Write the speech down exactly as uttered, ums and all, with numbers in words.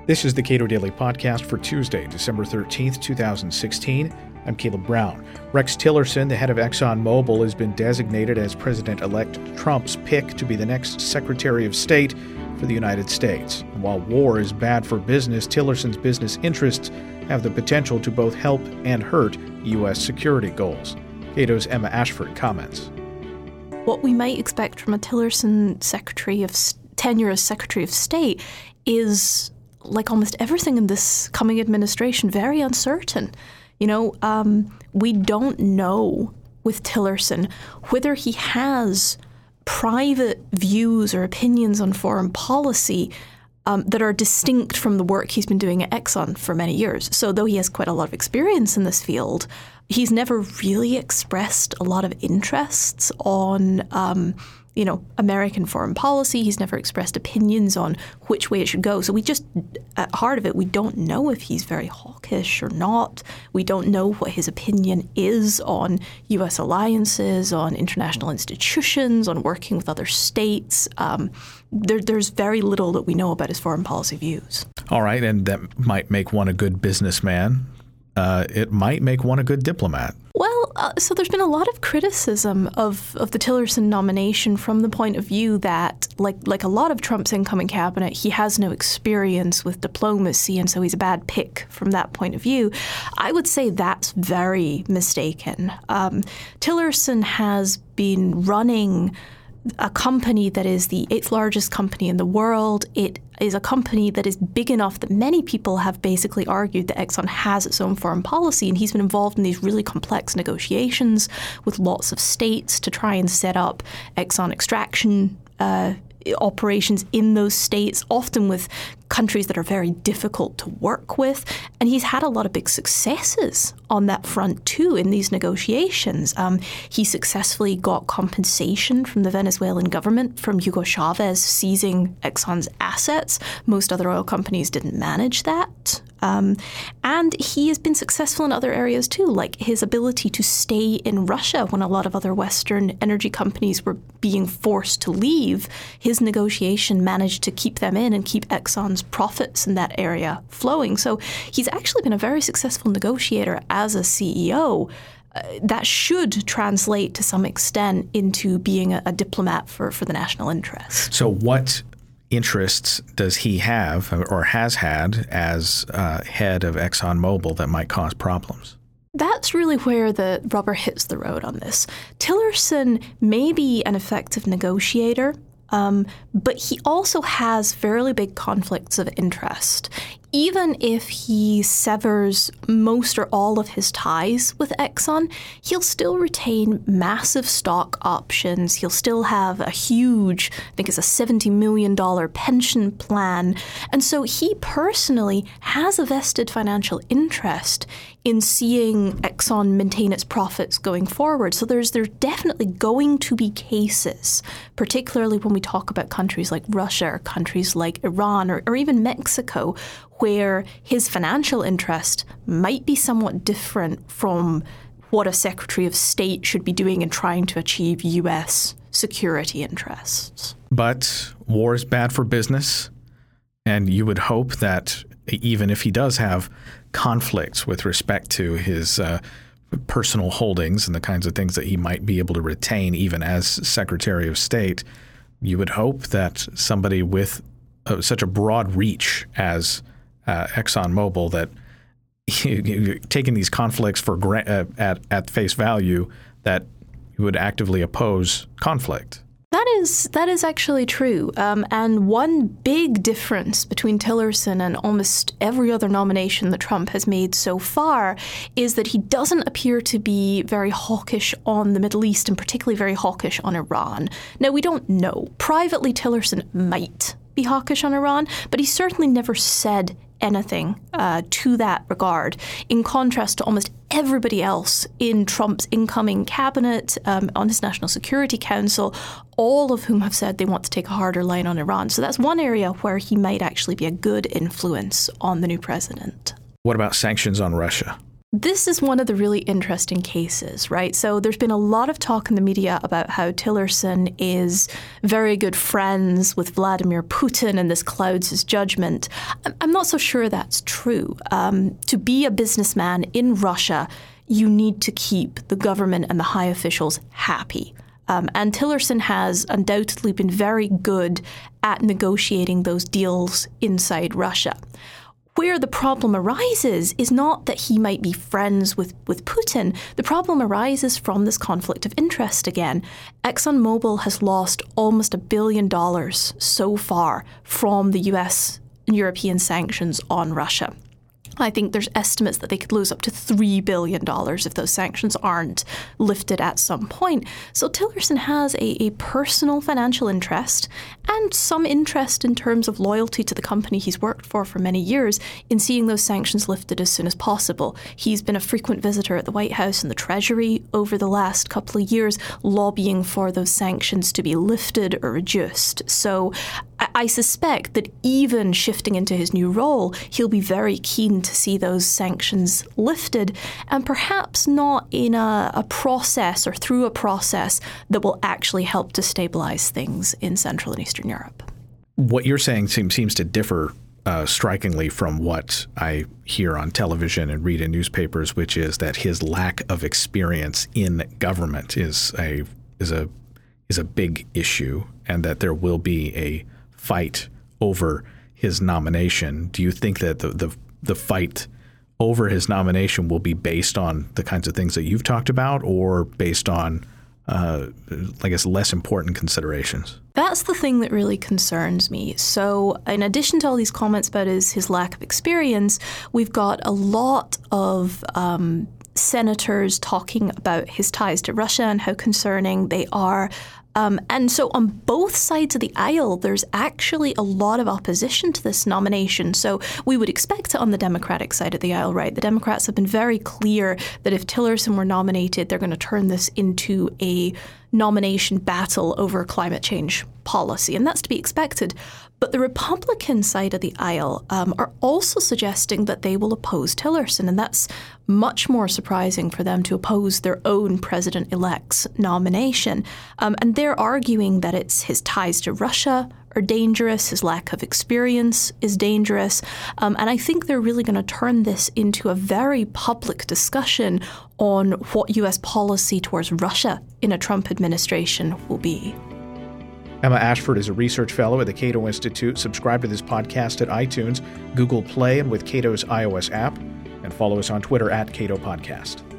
This is the Cato Daily Podcast for Tuesday, December thirteenth, twenty sixteen. I'm Caleb Brown. Rex Tillerson, the head of ExxonMobil, has been designated as President-elect Trump's pick to be the next Secretary of State for the United States. And while war is bad for business, Tillerson's business interests have the potential to both help and hurt U S security goals. Cato's Emma Ashford comments. What we might expect from a Tillerson Secretary of tenure as Secretary of State is, like almost everything in this coming administration, very uncertain. You know, um, we don't know with Tillerson whether he has private views or opinions on foreign policy um, that are distinct from the work he's been doing at Exxon for many years. So though he has quite a lot of experience in this field, he's never really expressed a lot of interests on um, you know, American foreign policy. He's never expressed opinions on which way it should go. So we just, at heart of it, we don't know if he's very hawkish or not. We don't know what his opinion is on U S alliances, on international institutions, on working with other states. Um, there, there's very little that we know about his foreign policy views. All right, and that might make one a good businessman. Uh, it might make one a good diplomat. Well, uh, so there's been a lot of criticism of, of the Tillerson nomination from the point of view that, like like a lot of Trump's incoming cabinet, he has no experience with diplomacy, and so he's a bad pick from that point of view. I would say that's very mistaken. Um, Tillerson has been running a company that is the eighth largest company in the world. It is a company that is big enough that many people have basically argued that Exxon has its own foreign policy, and he's been involved in these really complex negotiations with lots of states to try and set up Exxon extraction uh, operations in those states, often with countries that are very difficult to work with. And he's had a lot of big successes on that front, too, in these negotiations. Um, he successfully got compensation from the Venezuelan government from Hugo Chavez seizing Exxon's assets. Most other oil companies didn't manage that. Um, and he has been successful in other areas, too, like his ability to stay in Russia when a lot of other Western energy companies were being forced to leave. His negotiation managed to keep them in and keep Exxon's profits in that area flowing. So he's actually been a very successful negotiator as a C E O. Uh, that should translate to some extent into being a, a diplomat for, for the national interest. So what interests does he have or has had as uh, head of ExxonMobil that might cause problems? That's really where the rubber hits the road on this. Tillerson may be an effective negotiator, um, but he also has fairly big conflicts of interest. Even if he severs most or all of his ties with Exxon, he'll still retain massive stock options. He'll still have a huge, I think it's a seventy million dollars pension plan. And so he personally has a vested financial interest in seeing Exxon maintain its profits going forward. So there's there's definitely going to be cases, particularly when we talk about countries like Russia or countries like Iran or, or even Mexico, where his financial interest might be somewhat different from what a Secretary of State should be doing in trying to achieve U S security interests. But war is bad for business, and you would hope that even if he does have conflicts with respect to his uh, personal holdings and the kinds of things that he might be able to retain even as Secretary of State, you would hope that somebody with uh, such a broad reach as Uh, ExxonMobil, that you're taking these conflicts for gra- uh, at at face value, that you would actively oppose conflict. That is that is actually true. Um, and one big difference between Tillerson and almost every other nomination that Trump has made so far is that he doesn't appear to be very hawkish on the Middle East, and particularly very hawkish on Iran. Now, we don't know. Privately, Tillerson might be hawkish on Iran, but he certainly never said anything uh, to that regard, in contrast to almost everybody else in Trump's incoming cabinet, um, on his National Security Council, all of whom have said they want to take a harder line on Iran. So that's one area where he might actually be a good influence on the new president. What about sanctions on Russia? This is one of the really interesting cases, right? So there's been a lot of talk in the media about how Tillerson is very good friends with Vladimir Putin and this clouds his judgment. I'm not so sure that's true. Um, to be a businessman in Russia, you need to keep the government and the high officials happy. Um, and Tillerson has undoubtedly been very good at negotiating those deals inside Russia. Where the problem arises is not that he might be friends with, with Putin. The problem arises from this conflict of interest again. ExxonMobil has lost almost a billion dollars so far from the U S and European sanctions on Russia. I think there's estimates that they could lose up to three billion dollars if those sanctions aren't lifted at some point. So Tillerson has a, a personal financial interest and some interest in terms of loyalty to the company he's worked for for many years in seeing those sanctions lifted as soon as possible. He's been a frequent visitor at the White House and the Treasury over the last couple of years, lobbying for those sanctions to be lifted or reduced. So I, I suspect that even shifting into his new role, he'll be very keen to see those sanctions lifted, and perhaps not in a, a process or through a process that will actually help to stabilize things in Central and Eastern Europe. What you're saying seems, seems to differ uh, strikingly from what I hear on television and read in newspapers, which is that his lack of experience in government is a is a is a big issue, and that there will be a fight over his nomination. Do you think that the the the fight over his nomination will be based on the kinds of things that you've talked about, or based on, uh, I guess, less important considerations? That's the thing that really concerns me. So in addition to all these comments about his, his lack of experience, we've got a lot of um, senators talking about his ties to Russia and how concerning they are. Um, and so on both sides of the aisle, there's actually a lot of opposition to this nomination. So we would expect it on the Democratic side of the aisle, right? The Democrats have been very clear that if Tillerson were nominated, they're going to turn this into a nomination battle over climate change policy, and that's to be expected. But the Republican side of the aisle um, are also suggesting that they will oppose Tillerson, and that's much more surprising for them to oppose their own president-elect's nomination. Um, and they're arguing that it's his ties to Russia are dangerous, his lack of experience is dangerous, um, and I think they're really going to turn this into a very public discussion on what U S policy towards Russia in a Trump administration will be. Emma Ashford is a research fellow at the Cato Institute. Subscribe to this podcast at iTunes, Google Play, and with Cato's iOS app, and follow us on Twitter at Cato Podcast.